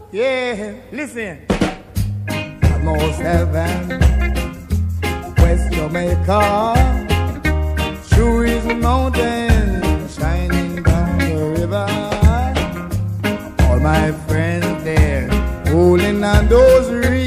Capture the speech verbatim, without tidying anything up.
Yeah, listen. North Heaven, West Jamaica, through his mountain, shining down the river. All my friends there, holding on those rings.